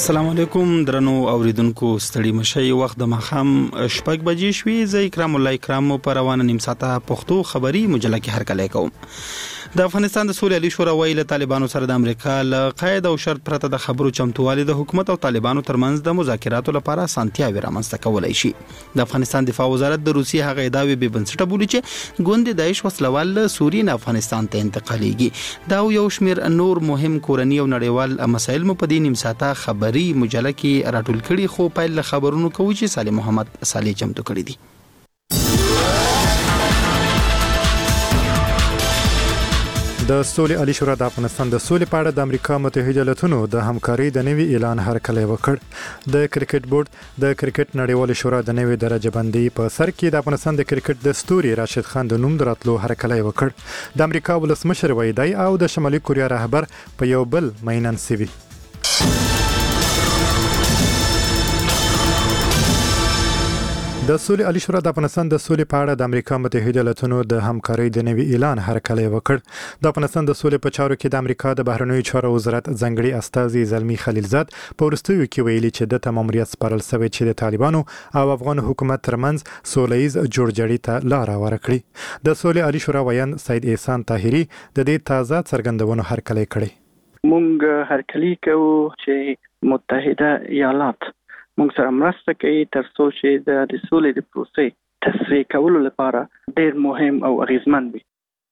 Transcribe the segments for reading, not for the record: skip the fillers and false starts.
السلام علیکم درنو اوریدونکو ستړي مشي وخت د ماخام شپږ بجې شوې زه اکرام الله اکرام په روانه نیم ساعته پښتو خبري مجله کې هرکلی کوم. د افغانستان د سولې عالی شورا ویل طالبانو سره د امریکا له قید او شرط پرته د خبرو چمتووالي د حکومت او طالبانو ترمنځ د مذاکراتو لپاره سانتیاوي رامنځته کولای شي. د افغانستان دفاع وزارت د روسیې هغه ادعاوې به بنسټه بولي چې ګوند داعش وسلوال سوري نه افغانستان ته انتقالېږي. دا یو شمیر نور مهم کورنی او نړیوال مسایل مو په دې نیم ساعته خبري مجله کې راټول کړي خو پایل خبرونو کوي چې صالح محمد صالح چمتو کړی دي. د سولې عالی شورا د افغانستان د سولې په اړه د امریکا متحده ایالاتونو د همکارۍ د نوي اعلان هرکلی وکړ. د کرکټ بورډ د کرکټ نړیوال شورا د نوي درجه بندي په سر کې د افغانستان د کرکټ د ستوري راشد خان د نوم دراتلو هرکلی وکړ. د امریکا ولسمشر وایي او د شمالي کوریا رهبر په یو بل مینان سوي. د سولې عالی شورا د افغانستان د سولې په اړه د امریکا متحده ایالاتونو د همکارۍ د نوي اعلان هرکلی وکړ. د افغانستان د سولې په چارو کې د امریکا د بهرنیو چارو وزارت ځانګړي استازي زلمی خلیلزاد په وروستیو کې ویلي چې د ماموریت سپارل شوی چې د طالبانو او افغان حکومت ترمنځ سولهییز جوړجاړي ته لار ورکړي. د سولې عالی شورا ویان سید احسان طاهری د دې تازه څرګندونو هرکلی کړی. مونږ هرکلی کوو چې متحده ایالات موږ سره مرسته کوي تر څو چې د سولې د پروسې تسریع کولو لپاره ډېر مهم او اغیزمن وي.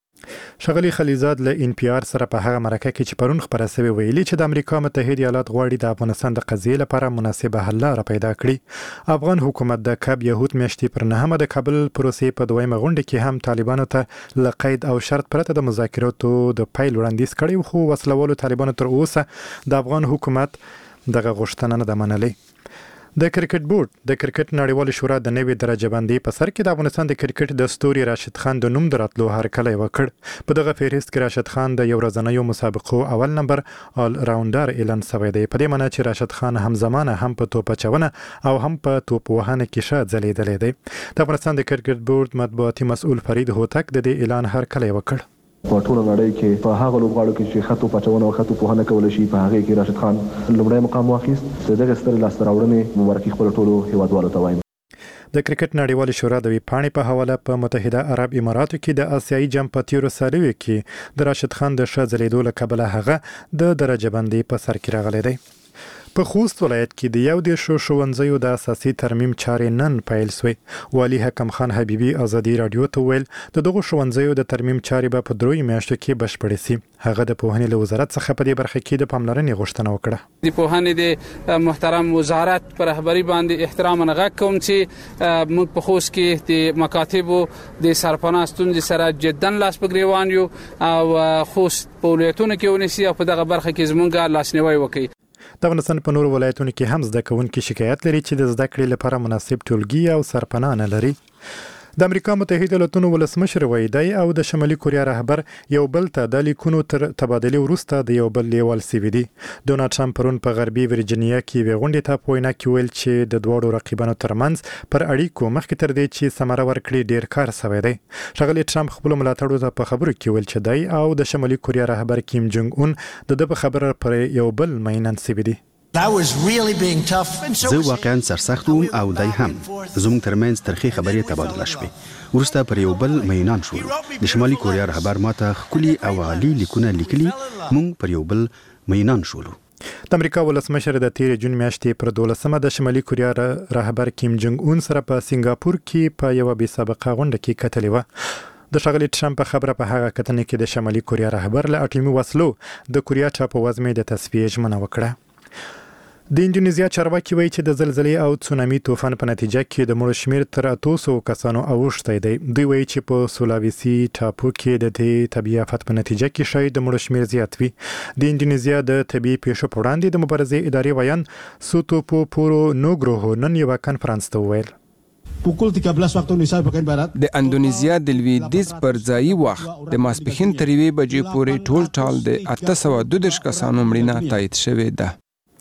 ښاغلي خلیلزاد له ان پی آر سره په هغه مرکه کې چې پرون خبره شوې ویلي چې د امریکا متحده ایالات غواړي د افغانستان د قضیې لپاره مناسبه حل لاره پیدا کړي. افغان حکومت د کب یهود میاشتې پر 9 د کابل پروسې په دویمه غونډه کې هم طالبانو ته له قید او شرط پرته د مذاکراتو د پیل وړاندیز کړی خو وسلوالو طالبانو تر اوسه د افغان حکومت دغه غوښتنه نه ده منلې. د کرکټ بورډ د کرکټ نړیوال شورا د نوي درجه بندي په سر کې د افغانستان د کرکټ د ستوري راشد خان د نوم دراتلو هرکلی وکړ. په دغه فهرست کې راشد خان د یو ورځنیو مسابقو اول نمبر آل راونډر اعلان شوی دی. په دې معنی چې راشد خان هم زمانه هم په توپ اچونه او هم په توپ وهنه کې ښه ځلیدلی دی. د افغانستان د کرکټ بورډ مطبوعاتي مسؤل فرید هوتک د دې اعلان هرکلی وکړ. په ټوله نړۍ کې په هغه لوبغاړو کې چې خطو پچونه او خطو پوهنه کول شي په هغه کې راشد خان لومړی مقام واخیست. دغه ستر لاسته راوړنې مبارکي خپل ټولو هیوادوالو ته وایم. د کرکټ نړیوال شورا د ویبپاڼې په حواله په متحده عرب اماراتو کې د آسیایي جام په تیرو سالیو کې د راشد خان د ښه ځلیدو له کبله هغه د درجه بندي په سر کې راغلی دی. په خوست ولایت کې د یو دیرشو ښوونځیو د اساسي ترمیم چارې نن پیل شوې. والي حکم خان حبیبي ازادي راډیو ته ویل د دغو ښوونځیو د ترمیم چارې به په 3 میاشتو کې بشپړې شي. هغه د پوهنې له وزارت څخه په دې برخه کې د پاملرنې غوښتنه وکړه. د پوهنې د محترم وزارت پر رهبری باندې احترام غږ کوم چې موږ په خوست کې د مکاتبو د سرپناه ستونزې سره جداً لاس په ګریوان یو او خوست په ولایتونو کې ونیسي او په دغه برخه کې زموږ لاسنیوي وکړي. د افغانستان په نورو ولایتونو کې هم زده کوونکي شکایت لري چې د زده کړې لپاره مناسب ټولګي او سرپناه نه لري. د امریکا متحده ایالاتونو ولسمشر وایي او د شمالي کوریا رهبر یو بل ته د لیکونو تر تبادلې وروسته د یو بل لیوال سوي دي. ډونالډ ټرمپ پرون په غربي ورجینیا کې یوې غونډې ته په وینا کې ویل چې د دواړو رقیبانو ترمنځ پر اړیکو مخکې تر دې چې ثمره ورکړي ډیر کار شوی دی. ښاغلي ټرمپ خپل ملاتړو ته په خبرو کې ویل چې دی او د شمالي کوریا رهبر کیم جونګ اون د په خبره پر یو بل مینان سوي دي. زه واقعا سرسخت وم او دای هم زموږ ترمنځ ترخی خبرې تبادله شوې. وروسته پر یو بل مینان شولو. د شمالي کوریا رهبر ماته ښکلي او عالي لیکونه لیکلي. موږ پر یو بل مینان شولو. د امریکا ولسمشر د تیر جون میاشتې پر 12مه د شمالي کوریا رهبر کیم جونګ اون سره په سنگاپور کې په یو بې سابقه غونډه کې کتلې و. د ښاغلي ټرمپ په خبره په هغه کتنه کې د شمالي کوریا رهبر له اټومي وسلو د کوریا ټاپووزمې د تصفیې ژمنه وکړه. د اندونیزیا چارواکي وایي چې د زلزلې او تسونامي طوفان په نتیجه کې د مړو شمیر تر 800 کسانو اوښتی دی. دوی وایي چې په سولاویسي ټاپو کې د دې طبیعي آفت په نتیجه کې شاید د مړو شمیر زیات وي. د اندونیزیا د طبیعي پیښو په وړاندې د مبارزې ادارې ویان سوتوپو پورو نوګروهو نن یو کانفرنس ته وویل. Pukul 13 waktu Indonesia bagian barat د اندونیزیا د لویدیځ پر ځایي وخت د ماسپښین تر 1 بجې پورې ټول ټال د 832 کسانو مړینه تایید شوې ده.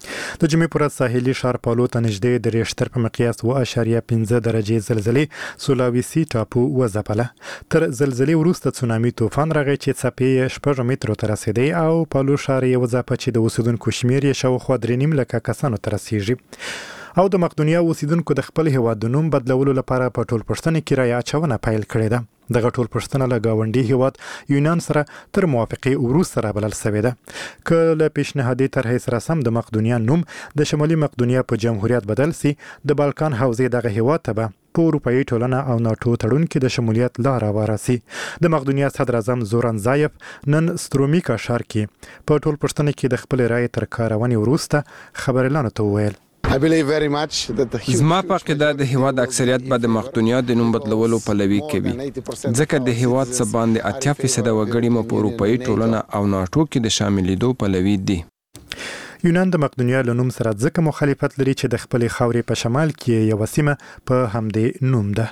د جمعې پر ورځ ساحلي ښار پالو ته نږدې د ریشتر په مقیاس 7.5 درجې زلزلې سولاویسي ټاپو وځپله. تر زلزلې وروسته تسونامي طوفان راغی چې څپې 6 مترو ته رسیدي او پالو ښار یې وځپه چې د اوسیدونکو شمیر یې شاوخوا 3.5 لکه کسانو ته رسیږي. او د مقدونیا اوسیدونکو د خپل هیواد د نوم بدلولو لپاره په ټول پښتنې کې رایه اچونه پیل کړې ده. دغه ټول پښتنه له ګاونډي هیواد یونان سره تر موافقې وروسته رابلل شوې ده. که له پیشنهادي طرحې سره سم د مقدونیا نوم د شمالي مقدونیا په جمهوریت بدل سي، د بالکان حوزې دغه هیواد ته به په اروپایي ټولنه او ناټو تړون کې د شمولیت لار وارسي. د مقدونیا صدر اعظم زوران زایف نن سترومیکا ښار کې په ټول پښتنه کې د خپل رایې تر کارونې وروسته خبريالانو ته وویل: زما په عقیده د هیواد اکثریت به د مقدونیا د نوم بدلولو پلوي کوي، ځکه د هیواد څخه باندې 80% وګړي مو په اروپایي ټولنه او ناټو کې د شاملېدو پلوي دي. یونان د مقدونیا له نوم سره ځکه مخالفت لري چې د خپلې خاورې په شمال کې یو سیمه په همدې نوم ده.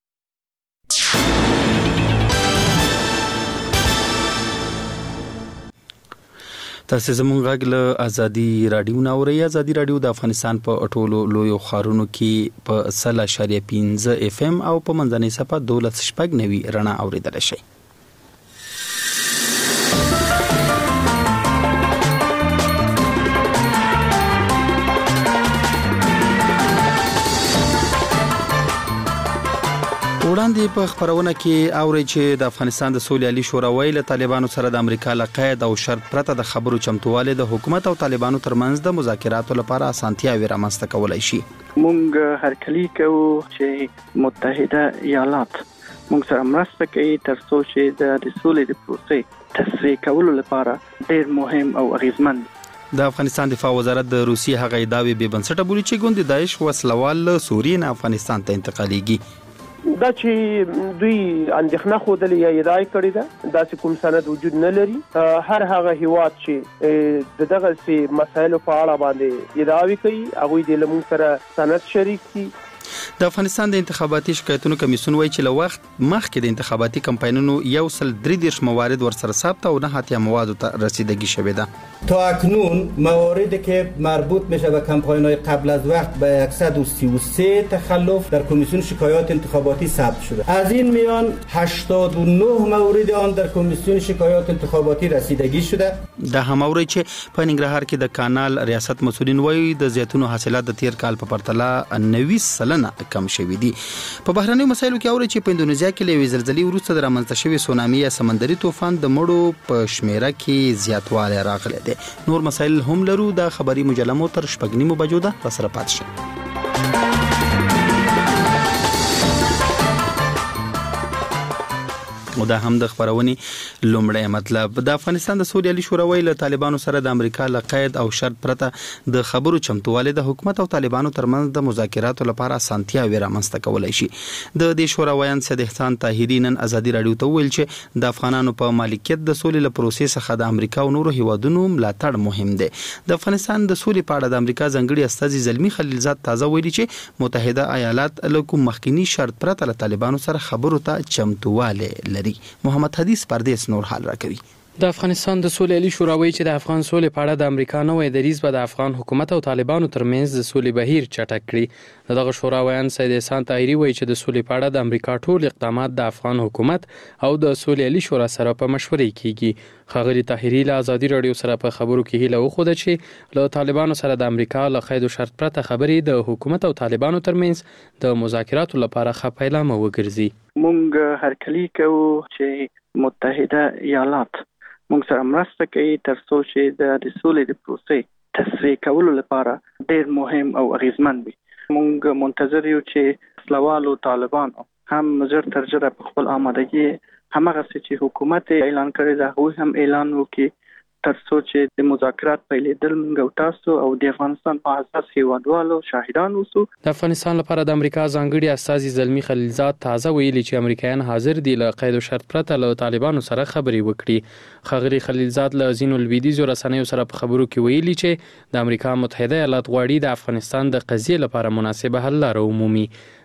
تاسو زموږ غږ له ازادي رادیو ناوړي. ازادي رادیو د افغانستان په ټولو لویو ښارونو کې په 100.5 FM او په منځنۍ صفحه 12.9 رڼا اوریدل شي. وړاندې په خبرونه کې اوري چې د افغانستان د سولې عالی شورا له طالبانو سره د امریکا له قید او شرط پرته د خبرو چمتواله د حکومت او طالبانو ترمنځ د مذاکراتو لپاره اسانتیاوې رامنځته کولای شي. مونږ هرکلی کوو چې متحده ایالات مونږ سره مرسته کوي ترڅو چې د سولې د پروسې تسریع کولو لپاره ډېر مهم او اغیزمن. د افغانستان دفاع وزارت د روسیې هغه ادعاوې به بنسټه بولي چې ګوند داعش وسلوال سوریې نه افغانستان ته انتقالیږي. دا چې دوی اندېښنه خوده یا ادعا کړې ده دا چې کوم سند وجود نه لري. هر هغه هیواد چې دغه سي مسایلو په اړه باندې ادعاوې کوي هغه د لمون سره سند شریک دي. د افغانستان د انتخاباتي شکایتونو کمیسیون وایي چې له وخت مخکې د انتخاباتي کمپاینونو 133 موارد ورسره ثبت او نه اتیا مواد ته رسیدگی شوه ده. تا اکنون مواردی که مربوط میشه به کمپاین‌های قبل از وقت به 133 تخلف در کمیسیون شکایات انتخاباتی ثبت شده. از این میان 89 مورد آن در کمیسیون شکایات انتخاباتی رسیدگی شده. دا هم اوري چې په ننګرهار کې د کانال ریاست مسؤلین وایي د زیتونو حاصلات د تیر کال په پرتله 90% کم شوي دي. په بهرنیو مسایلو کې اوري چې په اندونیزیا کې له زلزلې وروسته د رامنځته شوي سونامي یا سمندري طوفان د مړو په شمیره کې زیاتوالی راغلی دی. نور مسایل هم لرو. د خبري مجلمو تر 6:30 بجو ده سره پات شي. او دا هم د خبرونې لومړی مطلب. د افغانستان د سولې عالی شورا له طالبانو سره د امریکا له قید او شرط پرته د خبرو چمتواله د حکومت او طالبانو ترمنځ د مذاکراتو لپاره اسانتیاوې رامنځته کولای شي. د دې شورا ویان سید احسان طاهری نن ازادي رادیو ته ویل چې د افغانانو په مالکیت د سولې له پروسې څخه د امریکا او نورو هیوادونو ملاتړ مهم دی. د افغانستان د سولې په اړه د امریکا ځنګړي استاذ زلمی خلیلزاد تازه ویلي چې متحده ایالات له کوم مخکینی شرط پرته له طالبانو سره خبرو ته چمتواله لري. محمد حدیث پردیس نور حال راکوي. د افغانستان د سولې عالی شورا وایي چې د افغان سولې په اړه د امریکا نوې دریځ به د افغان حکومت او طالبانو ترمنځ د سولې بهیر چټک کړي. دغه شورا ویان سید احسان طاهری وایي چې د سولې په اړه د امریکا ټول اقدامات د افغان حکومت او د سولې عالی شورا سره په مشورې کیږي. خغری طاهری له ازادي رادیو سره په خبرو کې هیله وخوده چې له طالبانو سره د امریکا له قید او شرط پرته خبرې د حکومت او طالبانو ترمنځ د مذاکراتو لپاره ښه پیلامه وګرځي. مونږ هرکلی کوو چې متحده ایالات مونږ سره مرسته کوي ترڅو چې د سولې د پروسې تسریع کولو لپاره ډېر مهم او اغیزمن وي. مونږ منتظر یو چې وسلوالو طالبانو هم زر تر ژره په خپل آمادګي همغه چې حکومت اعلان کړی دا هغوی هم اعلان وکړي ترڅو چې د مذاکرات پیلېدل موږ او تاسو او د افغانستان په اساس هیوادوالو شاهدان اوسو. د افغانستان لپاره د امریکا ځانګړي استازي زلمی خلیلزاد تازه ویلي چې امریکایان حاضر دي له قید او شرط پرته له طالبانو سره خبرې وکړي. خغری خلیلزاد له ځینو لویدیځو رسنیو سره په خبرو کې ویلي چې د امریکا متحده ایالات غواړي د افغانستان د قضیې لپاره مناسبه حل لاره ومومي.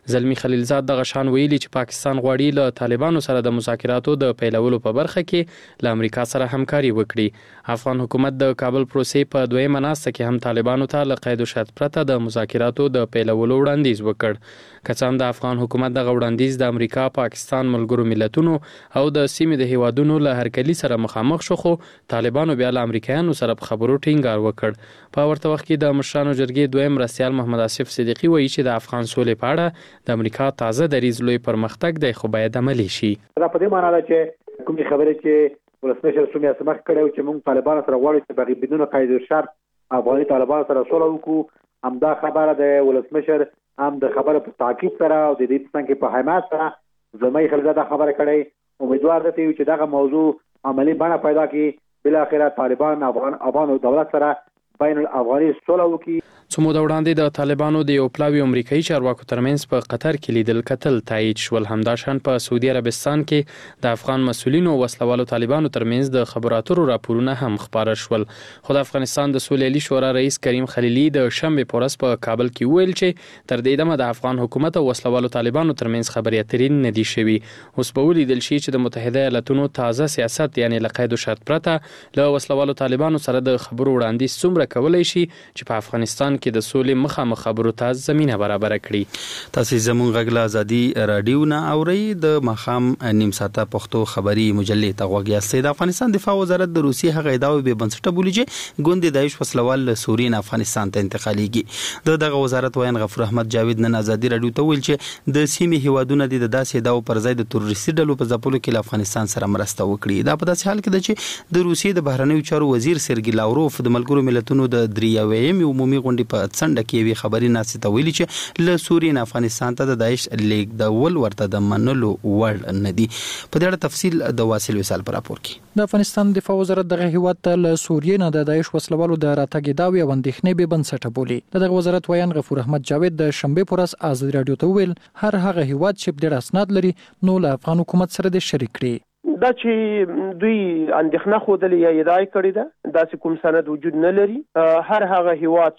زلمی خلیلزاد دغه شان ویلي چې پاکستان غواړي له طالبانو سره د مذاکراتو د پیلولو په برخه کې له امریکا سره همکاري وکړي. افغان حکومت د کابل پروسې په دویمه ناسته کې هم طالبانو ته له قید او شرط پرته د مذاکراتو د پیلولو وړاندیز وکړ. که څه هم د افغان حکومت دغه وړاندیز د امریکا، پاکستان، ملګرو ملتونو او د سیمې د هیوادونو له هرکلي سره مخامخ شو، خو طالبانو بیا له امریکایانو سره په خبرو ټینګار وکړ. په ورته وخت کې د مشرانو جرګې دویم مرستیال محمد آصف صدیقی وایي چې د افغان سولې په اړه د امریکا تازه دریځ لوی پرمختګ دی، خو باید عملي شي. دا په دې معنی ده چې کومې خبرې چې ولسمشر سومیا سمخ کړو چې موږ طالبانو سره غواړو چې بغیر بدون قید او شرط افغاني طالبانو سره صلح وکړو، همدا خبره ده. ولسمشر هم د خبره په تاکید سره او د دې څنګه په حمایت سره زلمی خلیلزاد خبره کړې. امیدوار ده چې دغه موضوع عملی بڼه پیدا کړي، بل اخر طالبان افغان دولت سره بین الافغاني صلح وکړي. څو موده وړاندې د طالبانو د یو پلاوي امریکایي چارواکو ترمنځ په قطر کې لیدل کتل تایید شول. همداشان په سعودي عربستان کې د افغان مسؤلینو وسلوالو طالبانو ترمنځ د خبرو اترو راپورونه هم خبره شول. خو د افغانستان د سولې عالی شورا رئیس کریم خلیلي د شنبه په ورځ په کابل کې ویل چې تر دې دمه د افغان حکومت او وسلوالو طالبانو ترمنځ خبرې اترې نه دي شوي. اوس به ولیدل شي چې د متحده ایالاتونو تازه سیاست یعنی له قید او شرط پرته له وسلوالو طالبانو سره د خبرو وړاندیز څومره کولای شي چې په افغانستان کې د سولې مخامخ خبرو ته زمينه برابر کړي. تاسو زموږ غږ له ازادي رادیو نه اورئ. د مخام نیم ساعته پښتو خبري مجلې ته غوږ یاستئ. د افغانستان دفاع وزارت د روسي هغه ادعاوې به بنسټه بولي چې ګوند داعش وسلوال له سوري نه افغانستان ته انتقالېږي. دغه وزارت وایي غفور احمد جاوید نن ازادي رادیو ته ویل چې د سیمې هیوادونو د داسې ادعاو پر ځای د تروریستي ډلو په ځپلو کې له افغانستان سره مرسته وکړي. دا په داسې حال کې ده چې د روسیې د بهرنیو چارو وزیر سرګي لاوروف د ملګرو ملتونو د دریاویم عمومي غونډې په څنډه کې وی خبري ناسي ته ویلي چې له سوریې نه افغانستان ته د داعش لیک د ول ورته د منلو وړ نه دي. په دې اړه تفصیل د واصل وصال پر راپور کې. د افغانستان دفاع وزارت دغه هیواد ته له سوریې نه د داعش وسلوالو د راتګ داوی او اندېښنې به بنسټه بولي. دغه وزارت وایي غفور احمد جاوید د شنبه پر ورځ ازادي رادیو ته ویل هر هغه هیواد چې ډېر اسناد لري نو له افغان حکومت سره د شریک کړي. دا چې دوی اندېښنه خوده یا ادعای کړی ده دا کوم سند وجود نه لري. هر هغه هیواد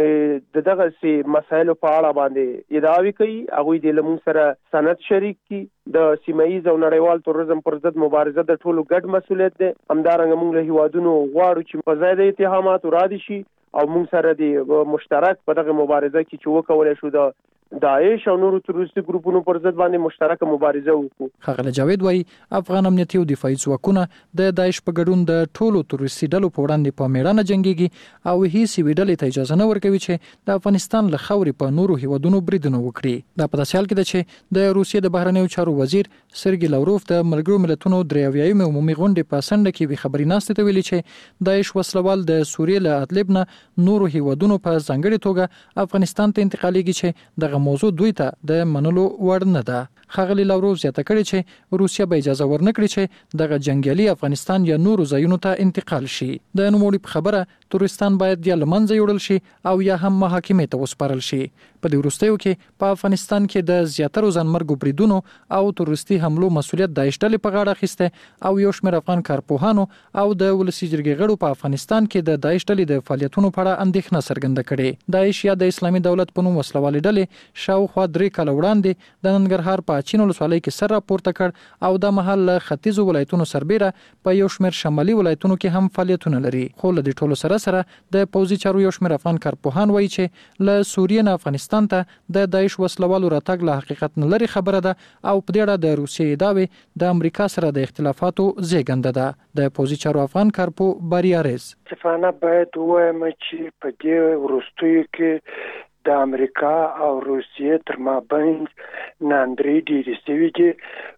چې دغه سي مسایلو په اړه باندې ادعاوي کوي هغه د لمون سره سند شریک کی. د سیمایي او نړیوال تروریزم پر ضد مبارزه د ټولو ګډ مسولیت ده. همدارنګه موږ له هیوادونو غواړو چې په ځای د اتهامات رادي شي او موږ سره د مشترک په دغه مبارزه کې چې وکولای شو د داعش او نورو تروریستي ګروپونو پر ضد باندې مشترکه مبارزه وکړو. خغل جاوید وایي افغان امنیتي او دفاعي ځواکونه د داعش په ګډون د ټولو تروریستي ډلو په وړاندې په میړانه جنگيږي او هیڅ وی ډلې ته اجازه نه ورکوي چې د افغانستان له خاورې په نورو هیوادونو بریدونه وکړي. دا په داسې حال کې ده چې د روسیې د بهرنیو چارو وزیر سرګي لاوروف د ملګرو ملتونو دریاویم عمومي غونډې په څنډه کې وی خبري ناسته ته ویلي چې داعش وسلوال د سوریې له ادلب نه نورو هیوادونو په ځانګړي توګه افغانستان ته انتقالېږي چې دغه موضوع دوی ته د منلو وړ نه ده. خغلی لاوروف زیاته کړي چې روسیا به اجازه ورنکړي چې دغه جنگیالي افغانستان یا نورو ځایونو ته انتقال شي. د نوموړي په خبره تورستان باید یا لمنځه یوړل شي او یا هم محاکمې ته وسپارل شي. په دې وروستیو کې په افغانستان کې د زیاترو ځانمرګو بریدونو او تروریستي حملو مسولیت داعش ډلې په غاړه اخیسته او یو شمېر افغان کارپوهانو او د ولسي جرګې غړو په افغانستان کې د داعش ډلې د فعالیتونو په اړه اندېښنه څرګنده کړې. داعش یا د اسلامي دولت په نوم وسلوالې ډلې شاوخوا 3 کال وړاندې د ننګرهار په چین ولسوالۍ کې سر راپورته کړ او د محل له ختیځو ولایتونو سربېره په یو شمېر شمالي ولایتونو کې هم فعالیتونه لري. خو له دې ټولو سره د پوځي چارو یو شمېر افغان کارپوهان وایي چې له سوریې نه افغانستان ته د داعش وسلوالو راتګ له حقیقت نه لري خبره ده او په دې اړه د روسیې داوی د امریکا سره د اختلافاتو زیږنده ده. د پوځي چارو افغان کارپو باریارز صفانه باید وایم چې په دې وروستیو کې د امریکا او روسیې تر مابین ناندري ډېرې سوي دي.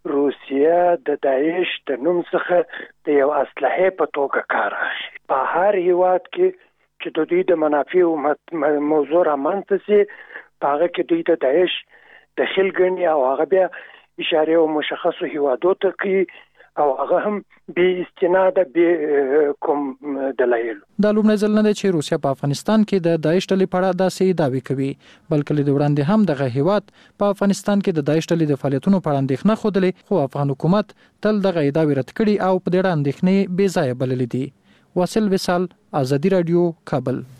روسیه د داعش د نوم څخه د یو اسلحې په توګه کار اخلي. په هر هیواد کې چې د دوی د منافعو موضوع رامنځته سي په هغه کې دوی د داعش دخیل ګڼي او هغه بیا اشاره او مشخصو هیوادو ته کوي او هغه هم به استناد به کوم دلایل. د لومړي ځل نه چې روسیا په افغانستان کې د داعش ډلې په اړه داسې دعوی کوي بلکې د وړاندې هم دغه هیواد په افغانستان کې د داعش ډلې د فعالیتونو په اړه اندېښنه خوده خو افغان حکومت تل دغه دعوی رد کړي او په دې اړه اندېښنې بې ځایه بللې دي. واصل وصال ازادي رادیو کابل.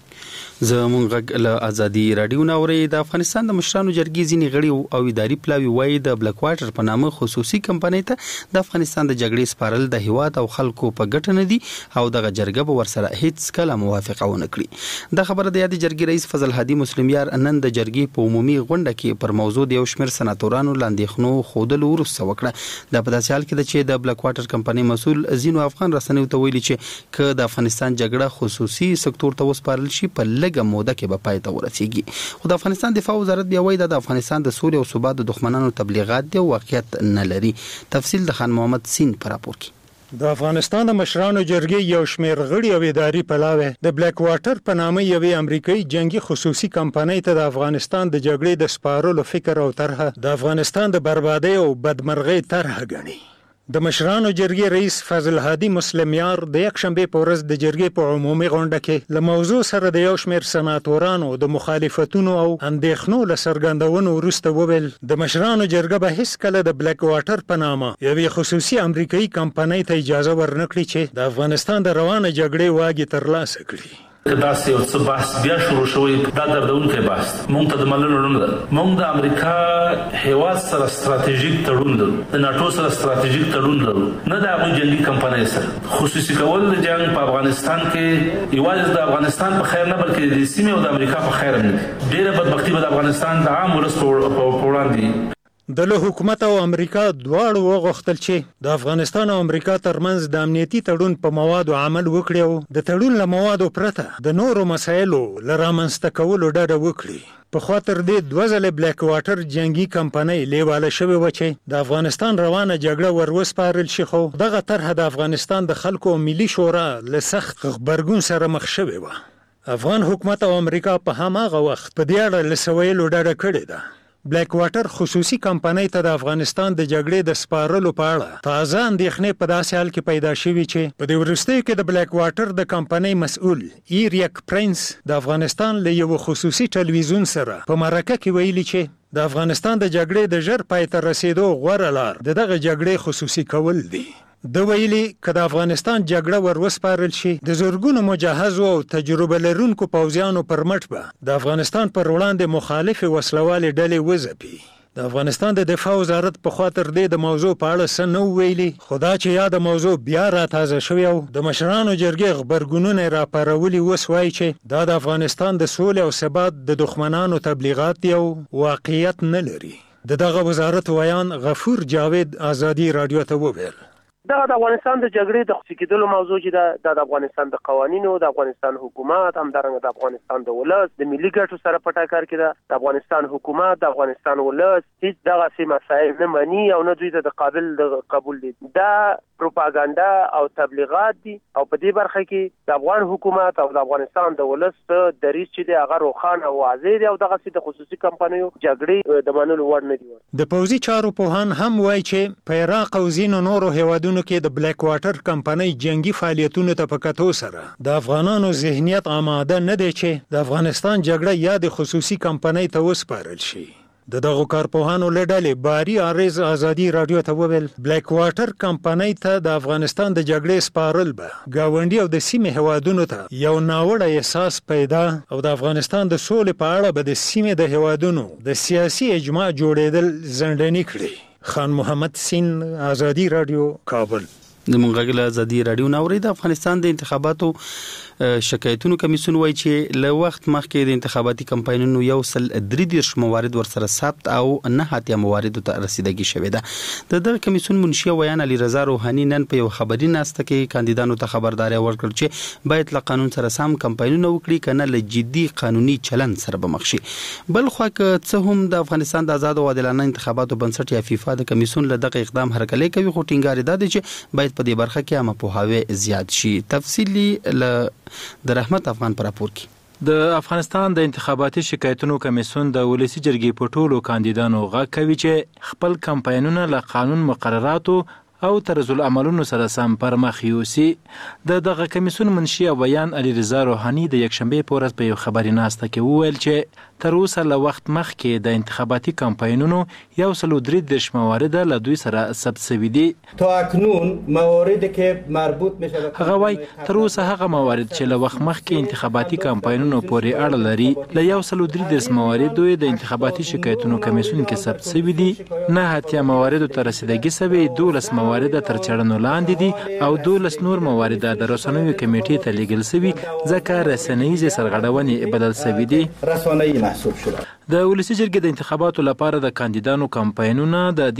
زمونږ له ازادي رادیو نوري د افغانستان د مشرانو جرګې ځینې غړي او اداري پلاوی وایي د بلک واټر په نامه خصوصي کمپنۍ ته د افغانستان د جګړې سپارل د هیواد او خلکو په ګټه نه دي او دغه جرګه به ورسره هیڅ کله موافقه ونه کړي. د خبره د یاد جرګې رئیس فضل هادي مسلم یار نن د جرګې په عمومي غونډه کې پر موضوع د یو شمېر سناتورانو لاندېخنو خودلو وروسته وکړه. د په داسې حال کې چې د بلک واټر کمپنۍ مسؤل ځینو افغان رسنیو ته ویلي چې که د افغانستان جګړه خصوصي سکتور ته وسپارل شي په لږه موده کې به پای ته ورسیږي. خو د افغانستان دفاع وزارت بیا وایي د افغانستان د سولې او ثبات د دښمنانو تبلیغات دی او واقعیت نه لري. تفصیل د خان محمد سین پر راپور کې. د افغانستان د مشرانو جرګې یو شمېر غړي او اداري پلاوی د بلک واټر په نامه یوې امریکایي جنگي خصوصي کمپنۍ ته د افغانستان د جګړې د سپارلو فکر او طرحه د افغانستان د بربادۍ او بدمرغۍ طرحه ګڼي. د مشرانو جرګې رئیس فضل هادي مسلم یار د یکشنبه په ورځ د جرګې په عمومي غونډه کې له موضوع سره د یو شمېر سناتورانو د مخالفتونو او اندېښنو له څرګندونو وروسته وویل د مشرانو جرګه به هیڅ کله د بلک واټر په نامه یوې خصوصي امریکایي کمپنۍ ته اجازه ورنکړي چې د افغانستان د روانه جګړې واګې ترلاسه کړي. دا یو څه بحث بیا شروع شوی دا دردونکی بحث مونږ ته د ملنډو نه ده. مونږ د امریکا هیواد سره ستراتیژیک تړون لرو، د ناتو سره ستراتیژیک تړون لرو، نه د هغوی جنګي کمپنۍ سره. خصوصي کول د جنګ په افغانستان کې یوازې د افغانستان په خیر نه بلکې د سیمې او د امریکا په خیر هم نه دي. ډېره بدبختي به د افغانستان د عام ولس په وړاندې د له حکومت او امریکا دواړو وغوښتل چې د افغانستان او امریکا ترمنځ د امنیتي تړون په موادو عمل وکړي او د تړون له موادو پرته د نورو مسایلو له رامنځته کولو ډډه وکړي. په خاطر دې دوه ځله بلک واټر جنگي کمپنۍ لیواله شوې و چې د افغانستان روانه جګړه وروسپارل شي. خو دغه طرحه د افغانستان د خلکو ملي شورا له سخت غبرګون سره مخ شوې و. افغان حکومت او امریکا په هماغه وخت په دې اړه له سویلو ډډه کړې ده. بلک واټر خصوصي کمپنۍ ته د افغانستان د جګړې د سپارلو په اړه تازه اندېښنې په داسې حال کې پیدا شوې چې په دې وروستیو کې د بلک واټر د کمپنۍ مسؤل ایریک پرنس د افغانستان له یو خصوصي ټلویزیون سره په مرکه کې ویلي چې د افغانستان د جګړې د ژر پای ته رسیدو غوره لار دغه جګړې خصوصي کول دي. د ویلي که د افغانستان جګړه وروسپارل شي د زورګونو مجهزو او تجربه لرونکو پوځیانو پر مټ به د افغانستان پر وړاندې مخالف وسلوالې ډلې وځپي. د افغانستان د دفاع وزارت په خاطر دې د موضوع په اړه څه نه ویلي، خو دا چې یا د موضوع بیا را تازه شوی او د مشرانو جرګې غبرګونونه راپارولي اوس وایي چې دا د افغانستان د سولې او ثبات د دښمنانو تبلیغات دی او واقعیت نه لري. دغه وزارت ویان غفور جاوید ازادي رادیو ته وویل دا د افغانستان د جګړې د خصوصي کېدلو موضوع چې د افغانستان د قوانینو، د افغانستان حکومت، همدارنګه د افغانستان د ولس د ملي ګټو سره په ټکر کې ده. د افغانستان حکومت، د افغانستان ولس هیڅ دغسې مسایل نه مني او نه دوی ته د قابل د قبول دي. دا پروپاګاندا او تبلیغات دي او په دې برخه کې د افغان حکومت او د افغانستان د ولس دریځ چې دی هغه روښانه او واضح دی او دغسې د خصوصي کمپنیو جګړې د منلو وړ نه دي. د پوځي چارو پوهان هم وایي چې په عراق او ځینو نورو هیوادونو کې د بلک واټر کمپنۍ جنگي فعالیتونو ته په کتو سره د افغانانو ذهنیت آماده نه دی چې د افغانستان جګړه یا د خصوصي کمپنۍ ته وسپارل شي. دغه کارپوهانو له ډلې باری عارض ازادي رادیو ته وویل بلک واټر کمپنۍ ته د افغانستان د جګړې سپارل به ګاونډي او د سیمې هیوادونو ته یو ناوړه احساس پیدا او د افغانستان د سولې په اړه به د سیمې د هیوادونو د سیاسي اجماع جوړېدل زنداني کړي. خان محمد سین ازادي رادیو کابل. د مونږ له ازادي رادیو ناوړي د افغانستان د انتخاباتو شکایتونو کمیسیون وایي چې له وخت مخکې د انتخاباتي کمپاینونو 133 موارد ورسره ثبت او 9 اتیا موارد ته رسیدګي شوې ده. دغه کمیسیون منشي ویان علي رضا روحاني نن په یو خبري ناسته کې کاندیدانو ته خبرداري ورکړه چې باید له قانون سره سم کمپاینونه وکړي کنه له جدي قانوني چلن سره به مخ شي. بل خو که څه هم د افغانستان د آزاد او عادلانه انتخاباتو بنسټ یا فیفا د کمیسیون له دغه اقدام هرکلی کوي خو ټینګار دی چې باید په دې برخه کې عامه پوهاوی زیات شي. تفصیلی د رحمت افغان پر راپور کې د افغانستان د انتخاباتي شکایتونو کمیسیون د ولسی جرګې په ټولو کاندیدانو غږ کوي چې خپل کمپاینونه له قانون مقرراتو او طرز العملونو سره سم پر مخ یوسي. دغه کمیسیون منشي ویان علي رضا روحاني د یکشنبه په ورځ په یو خبري ناسته کې وویل چې تر اوسه له وخت مخکې د انتخاباتي کمپاینونو 133 موارد له دوی سره ثبت شوي دي. تا اکنون مواردی که مربوط میشه به هغه وایي تر اوسه هغه موارد چې له وخت مخکې انتخاباتي کمپاینونو پورې اړه لري له 133 مواردو د انتخاباتي شکایتونو کمیسیون کې ثبت شوي دي. 9 مواردو ته رسیدګي شوې، 12 موارد تر څېړنو لاندې دي او 12 نور موارد د رسنیو کمیټې ته لیږل شوي ځکه رسنیزې سرغړونې بدل شوي دي. رسانه‌ای محسوب شده. د ولسی جرګې د انتخاباتو لپاره د کاندیدانو کمپاینونه د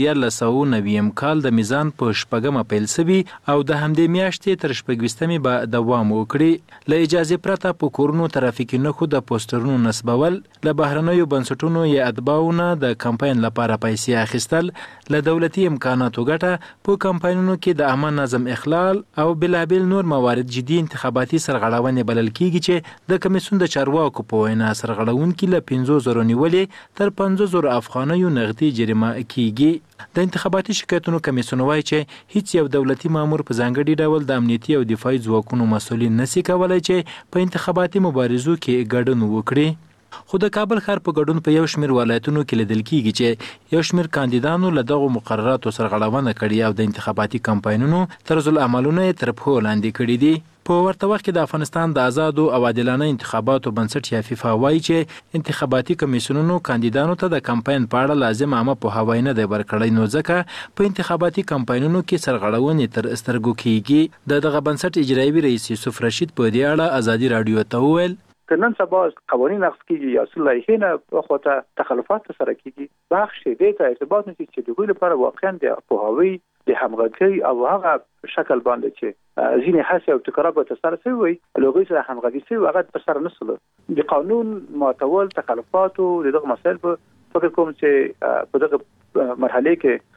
1990 کال د میزان په شپږمه پیل شوي او د همدې میاشتې تر شپږویشتمې به دوام وکړي. له اجازې پرته په کورونو ترافیکي نښو د پوسټرونو نصبول، له بهرنیو بنسټونو یا اتباعونه د کمپاین لپاره پیسې اخیستل، له دولتي امکاناتو ګټه په کمپاینونو کې د عامه نظم اخلال او بلابل نور موارد جدي انتخاباتي سرغړونې بلل کیږي چې د کمیسیون د چارواکو په وینا سرغړونکي له 50,000 نیولې تر 50,000 افغانیو نغدي جریمه کیږي. د انتخاباتي شکایتونو کمیسیون وایي چې هیڅ یو دولتي مامور په ځانګړي ډول د امنیتي او دفاعي ځواکونو مسؤلین نشي کولای چې په انتخاباتي مبارزو کې ګډون وکړي. خو د کابل ښار په ګډون په یو شمېر ولایتونو کې لیدل کیږي چې یو شمېر کاندیدانو له دغو مقرراتو سرغړونه کړې او د انتخاباتي کمپاینونو طرزالعملونه یې تر پښو لاندې کړي دي. په ورته وخت کې د افغانستان د آزادو او عادلانه انتخاباتو بنسټ یا فیفا وایي چې انتخاباتي کمیسیونونو کاندیدانو ته د کمپاین په اړه لازم عامه پوهاوی نه دی ورکړی، نو ځکه په انتخاباتي کمپاینونو کې سرغړونې تر سترګو کیږي. دغه بنسټ اجرایوي رئیس یوسف رشید په دې اړه ازادي راډیو ته وویل نن سبا قوانین نقض کیږي یا اصل لایحې نه خواته تخلفات سره کیږي، بخش دې ته ارتباط نشي چې د ګول لپاره واقعا د پوهاوی د همغږي او هغه شکل باندې چې ځینې هڅې او ابتکارات به تر سره شوي لوګي سره همغږي شوي هغه تر سره نشول. د قانون معتول تخلفات او دغه مسایل په فکر کوم چې په دغه مرحله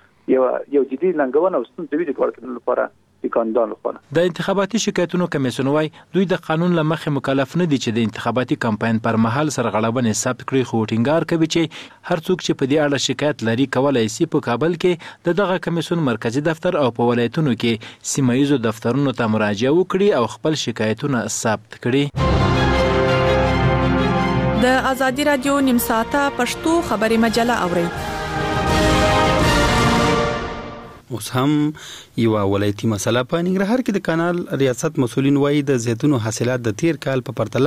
کې یو جدي ننګونه او ستونزې د کارکونکو لپاره د انتخاباتي شکایتونو کمیسیون وایي دوی د قانون له مخې مکلف نه دي چې د انتخاباتي کمپاین پر مهال سرغړونې ثبت کړي، خو ټینګار کوي چې هر څوک چې په دې اړه شکایت لري کولای شي په کابل کې د دغه کمیسیون مرکزی دفتر او په ولایتونو کې سیمه ییزو دفترونو ته مراجعه وکړي او خپل شکایتونه ثبت کړي. د ازادي رادیو نیم ساعته پښتو خبري مجله اوري. اوس هم یو ولایتي مسله په ننګرهار کې د کانال ریاست مسولین وایي د زیتونو حاصلات د تیر کال په پرتله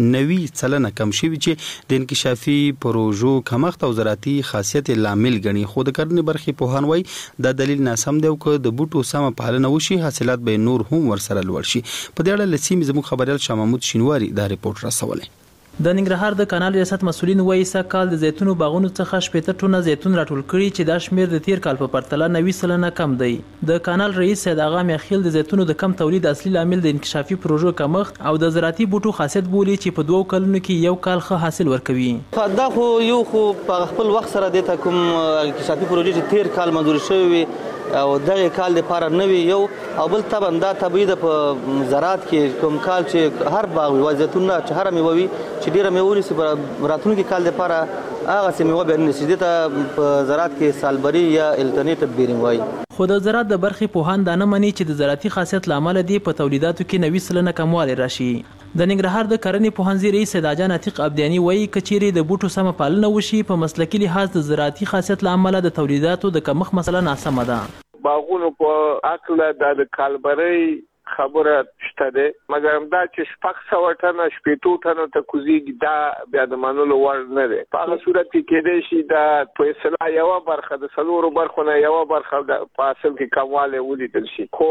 90% کم شوي چې د انکشافي پروژو کمښت او زراعتي خاصیت لامل ګڼي. خو د کرنې برخې پوهان وایي دا دلیل ناسم دی او که د بوټو سمه پالنه وشي حاصلات به نور هم ورسره لوړ شي. په دې اړه لسیمې زموږ خبريال شاه محمود شینواری دا ریپورت راسولی. د ننګرهار د کانال ریاست مسولین وایي سکهال د زیتونو باغونو څخه 80 ټنه زیتون راټول کړي چې دا شمیر د تیر کال په پرتله 90% کم دی. د کانال رئیس سید آغا میخیل د زیتونو د کم تولید اصلي عامل د انکشافي پروژو کمښت او د زراعتي بوټو خاصیت بولي چې په 2 کلونو کې یو کال ښه حاصل ورکوي. دا خو یو خو په خپل وخت سره د کوم انکشافي پروژې چې تیر کال منظور شوی او دغه کال لپاره نوې یو او بل طبعا دا طبيعي د په زراعت کې کوم کال چې هر باغ وي زیتون چې هر میوي چې ډیره میوي سي راتلونکي کال لپاره هغه سیمه و به نشي د په زراعت کې سالبري یا الټرنیټیو بیرینګ وای. خو د زراعت د برخې پوهان دا نه مني چې د زراعتي خاصیت لامل دی په تولیداتو کې 90% کموالی راشي. د ننګرهار د کرنې پوهنځي رئیس سیداجان عتیق عبدیانی وایي کچيري د بوټو سم پالنه وشي په مسلکي لحاظ د زراعتي خاصیت لامل د تولیداتو د کمښت مسله ناسمه ده. باغونو په عقل د کالبري خبره شته ده مګر دا چې 600 ټنه 80 ټنه ته کوزيږي دا بیا د منلو وړ نه ده. په هغه صورت کې کېدای شي دا په اصطلاح یو برخه د سلورو برخونه یو برخه د فاصل کې کمواله ولیدل شي. خو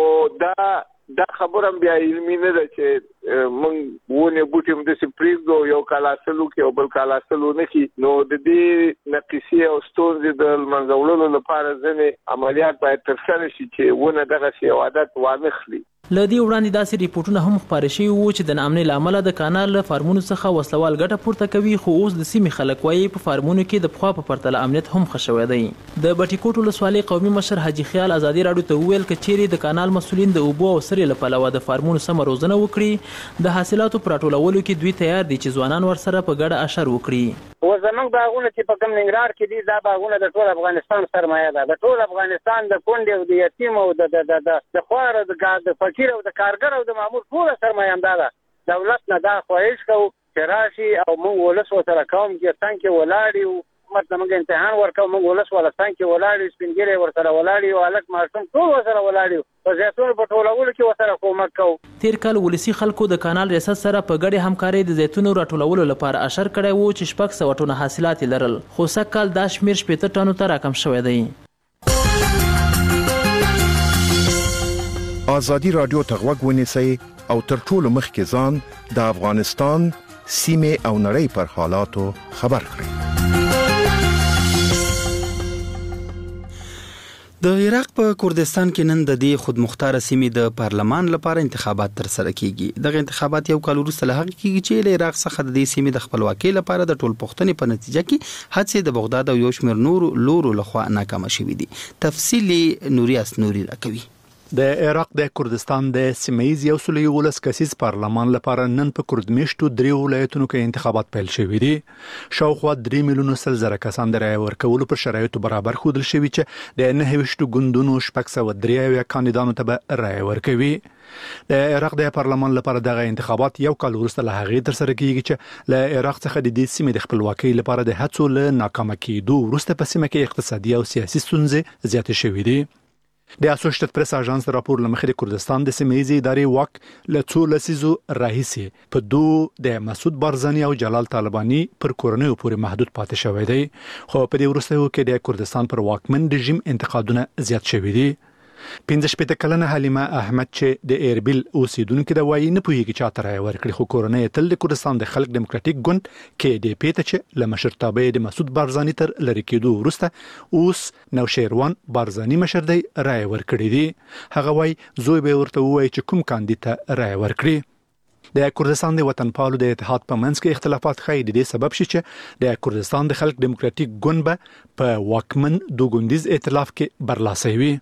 دا خبره بیا علمي نه ده چې مونږ ونه بوټیم د سپریګو یو کلاسلو کې او بل کلاسلو نه کې نو د دې نقصي او ستونزې د منځولو لپاره ځنې عملیات باید ترسره شي چې ونه دغه سی عادت وانخلي. لدی وړاندې داسې ریپورتونه هم خبري شوي وو چې د نامنې لامل د کانال فارمونو څخه وسلوال ګټه پورته کوي، خو اوس د سیمې خلک وایي په فارمونو کې د پخوا په پرتله امنیت هم ښه شوی دی. د بټي کوټ ولسوالۍ قومي مشر حاجي خیال ازادي راډیو ته وویل کچېرې د کانال مسولین د اوبو او سرې لپاره د فارمونو سم روزنه وکړي د حاصلاتو پراټولولو کې دوی تیار دي چې ځوانان ورسره په ګډه اشر وکړي. وزمنګ باغونه چې په کوم ننګرهار کې دي دا باغونه د ټول افغانستان سرمایه ده، د ټول افغانستان د کونډې او د یتیم او د خوار د فقیر او د کارګر او د مامور ټول سرمایه ده. دولت نه دا خواهش کوو چې راشي او موږ ولس سره قوم کې څنګه کې ولاړ یو مطلب موږ امتحان ورکو موږ ولس ولا څنګه کې ولاړ یو سپینګری ورسره ولاړ یو الک ماشوم ټول ورسره ولاړ یو په زیتون په ټولولو کې ورسره کومک کوو. تیر کال ولسی خلکو د کانال ریاست سره په ګډه همکاري د زیتونو راټولولو لپاره اشر کړی وو چې 600 ټنه حاصلات لرل، خو سږ دا شمیر 70 ټنو ته راکم شوی دی. آزادی رادیو ته غوږ ونیسئ او تر ټولو مخکې ځان د افغانستان سیمې او نړۍ پر حالاتو خبر کړئ. د عراق په کردستان کې نن د دې خودمختار سیمې د پارلمان لپاره انتخابات تر سره کیږي. دغه انتخابات یو کال وروسته له هغه کیږي چې له عراق څخه د دې سیمې د خپلواکۍ لپاره د ټولپوښتنې په نتیجه کې هڅې د بغداد او یو شمېر نورو لورو لخوا ناکامه شوې دي. تفصیلی نوریاس نوري راکوي. د عراق د کردستان د سیمه‌یز یو سل یولس کسیز پارلمان لپاره نن په کردمیشتو 3 ولایتونو کې انتخابات پیل شوي دي. شاوخوا 3 میلیون سل زره کسان د رای ورکولو پر شرایطو برابر ښودل شوي چې د 9 ګوندونو 603 کاندیدانو ته به رای ورکوي. د عراق د پارلمان لپاره دغه انتخابات یو کال وروسته له هغې تر سره کیږي چې له عراق څخه د دې سیمې د خپلواکۍ لپاره د هڅو له ناکامه کېدو وروسته په سیمه کې اقتصادي او سیاسي ستونزې زیاتې شوې دي. د اسوسییټډ پریس اژانس راپور لمخې د کردستان د سیمه‌یزې ادارې واک له څو لسیزو راهیسي په دوه د مسعود بارزانی او جلال طالبانی پر کورنیو پورې محدود پاتې شوی دی، خو په دې وروستیو کې د کردستان پر واکمن رژیم انتقادونه زیات شوي دي. 15 کلنه حلیمه احمد چې د ایربیل اوسیدونکو د وایي نه پوهیږي چې اترای ورکړي، خو کورنۍ تل د کردستان د خلک دیموکراتیک ګوند کې د پیته چې له مشرتابه د مسعود بارزانی تر لری کېدو وروسته اوس نوشیروان بارزانی مشر دی رای ورکړي دي. هغه وایي زوی به ورته وایي چې کوم کاندید رای ورکړي. د کردستان د وطنپالو د اتحاد په منځ کې اختلافات ښایي د دې سبب شي چې د کردستان د خلک دیموکراتیک ګوند به په واکمن دوګوندیز ائتلاف کې برلاسي وي.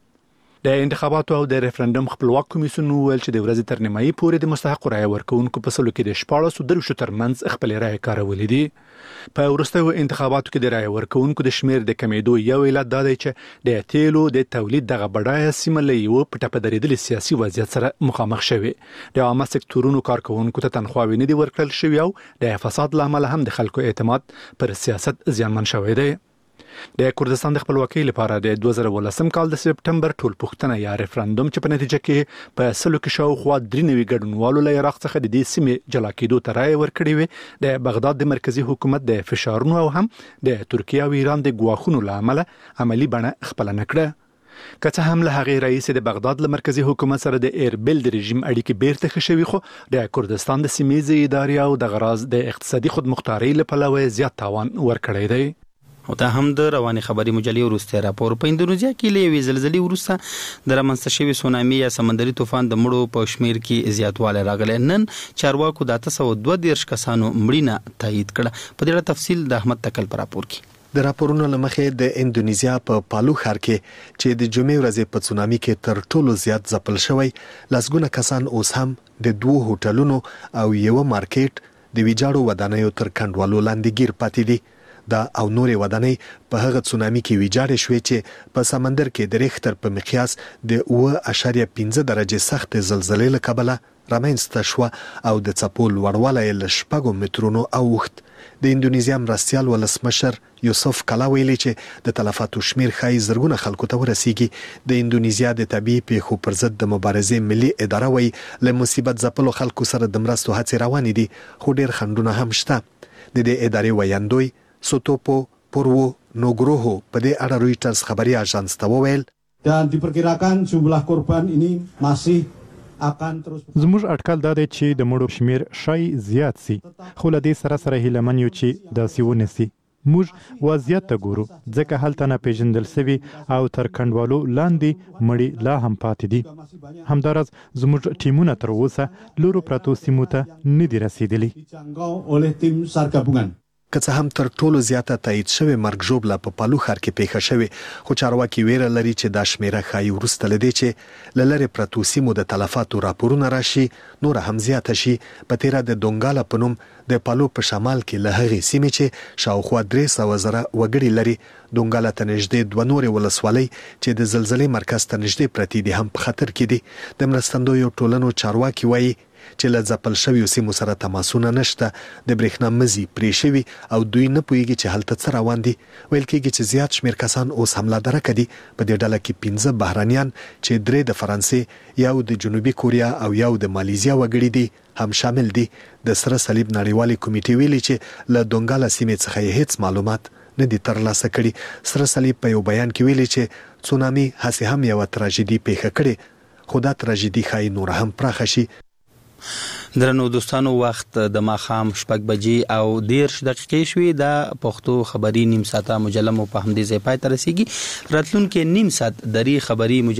د انتخاباتو او د ریفرندوم خپلواک کمیسیون ویل چې د ورځې تر نیمایي پورې د مستحق رای ورکوونکو په سلو کې د 14 ترمنځ خپل رای کارولې دي. په وروستیو انتخاباتو کې د رای ورکوونکو د شمیر د کمیدو یو علت دا دی چې د تیلو د تولید دغه بډایه سیمه له یو پټه په درېدلې سیاسي وضعیت سره مخامخ شوي. د عامه سکتورونو کارکوونکو ته تنخواوې نه دي ورکړل شوي او د فساد له امله هم د خلکو اعتماد پر سیاست زیانمن شوی دی. د کردستان د خپلواکۍ لپاره د 2018 کال د سپټمبر ټولپوښتنه یا ریفرندوم چې په نتیجه کې په سلو کې شاوخوا 93 ګډونوالو له عراق څخه د دې سیمې جلا کېدو ته رای ورکړې وي، د بغداد د مرکزی حکومت د فشارونو او هم د ترکیه او ایران د ګواښونو له امله عملی بڼه خپل نه کړه. که څه هم له هغې رئیس د بغداد له مرکزی حکومت سره د ایربیل د رژیم اړیکې بیرته ښه شوي، خو د کردستان د سیمه‌یزې ادارې او د غراض د اقتصادي خودمختارۍ له پلوه زیات تاوان ورکړی دی. او دا هم د رواني خبري مجلې وروسته راپور په اندونیزیا کې له یوې زلزلې وروسته د رامنځته شوي سونامي یا سمندري طوفان د مړو په شمیر کې زیاتوالی راغلی. نن چارواکو د 832 کسانو مړینه تایید کړه. په دې اړه تفصیل د احمد تکل پر راپور کې. د راپورونو لمخې د اندونیزیا په پالو ښار کې چې د جمعې ورځې په سونامي کې تر ټولو زیات ځپل شوی، لسګونه کسان اوس هم د 2 هوټلونو او یو مارکیټ د ویجاړو ودانیو تر کنډوالو لاندې گیر پاتې دي. دا او نورې ودانۍ په هغه سونامي کې ویجاړې شوې چې په سمندر کې د ریختر په مقیاس د 0.5 درجه سخت زلزلې له کبله رامنځته شوه او د څپو لوړوالی له 6 مترونو اوښت. د اندونیزیا مرستیال ولسمشر یوسف کلا ویلي چې د تلفاتو شمیر ښایي زرګونه خلکو ته ورسیږي. د اندونیزیا د طبیعي پیښو پر ضد د مبارزې ملي اداره وایي له مصیبت ځپلو خلکو سره د مرستو هڅې روانې دي، خو ډیر خنډونه هم شته. د دې ادارې ویاندوی Sotopo Purwo Nugroho په دې اړه رويټرز خبري اژانس ته وویل dan diperkirakan jumlah korban ini masih akan terus. زموږ اټکل دا دی چې د مړو شمیر شای زیات سي، خو له دې سره هیلمن یو چې دا سیونه سي. موږ وضعیت ته ګورو ځکه هلته نه پیژندل سوي او تر کنډوالو لاندې مړي لا هم پاتې دي. همدارس زموږ ټیمونه تر اوسه لورو پراتو سیمو ته نه دي رسیدلي. که څه هم تر ټولو زیاته تایید شوی مرګ ژوبله په پالو ښار کې پیښه شوې، خو چارواکي ویره لري چې دا شمیره ښایي وروسته له دې چې له لرې پرتو سیمو د تلفاتو راپورونه راشي نوره هم زیاته شي. په تیره د دونګالا په نوم د پالو په شمال کې له هغې سیمې چې شاوخوا 300,000 وګړي لري، دونګالا ته نږدې 2 نورې ولسوالۍ چې د زلزلې مرکز ته نږدې پرتې دي هم په خطر کې دي. د مرستندویو ټولنو چارواکي وایي چې له ځپل شویو سیمو سره تماسونه نشته، د برېښنا مزي پرې شوي او دوی نه پوهیږي چې هلته څه روان دي. ویل کېږي چې زیات شمېر کسان اوس حمله درکه دي. په دې ډله کې 15 بهرانیان چې 3 د فرانسې، یو د جنوبي کوریا او یو د مالیزیا وګړي دي هم شامل دي. د سره صلیب نړیوالې کمیټې ویلي چې له دونګاله سیمې څخه هیڅ معلومات نه دي ترلاسه کړي. سره صلیب په یو بیان کې ویلي چې تسونامي هسې هم یو تراژیدي پیښه کړې، خو دا تراژیدي ښایي نور هم پراخه شي. درنو دوستانو، وخت د ماښام 6 بجې او 10 دقیقې شوې. د پښتو خبري نیم ساعته مجله مو په همدې ځای پای ته رسیږي. راتلونکي نیم ساعت دري خبري